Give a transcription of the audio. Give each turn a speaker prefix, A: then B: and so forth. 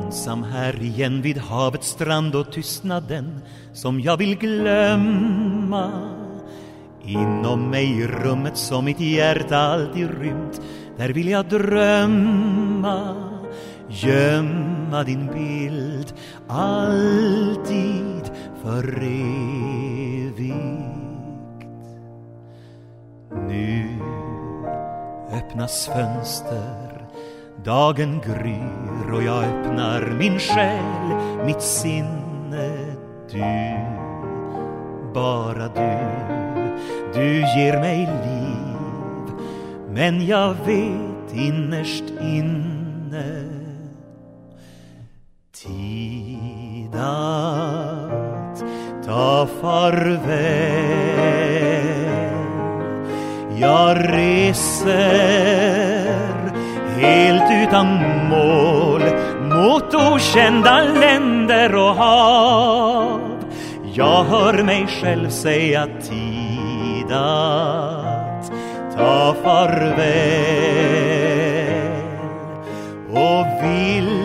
A: ensam här igen vid havets strand och tystnaden som jag vill glömma. Inom mig i rummet som mitt hjärta alltid rymt, där vill jag drömma. Gömma din bild alltid för evigt. Nu öppnas fönster, dagen gryr och jag öppnar min själ, mitt sinne. Du, bara du ger mig liv, men jag vet innerst inne tid att ta farväl. Jag reser helt utan mål mot okända länder och hav. Jag hör mig själv säga tid att ta farväl och vill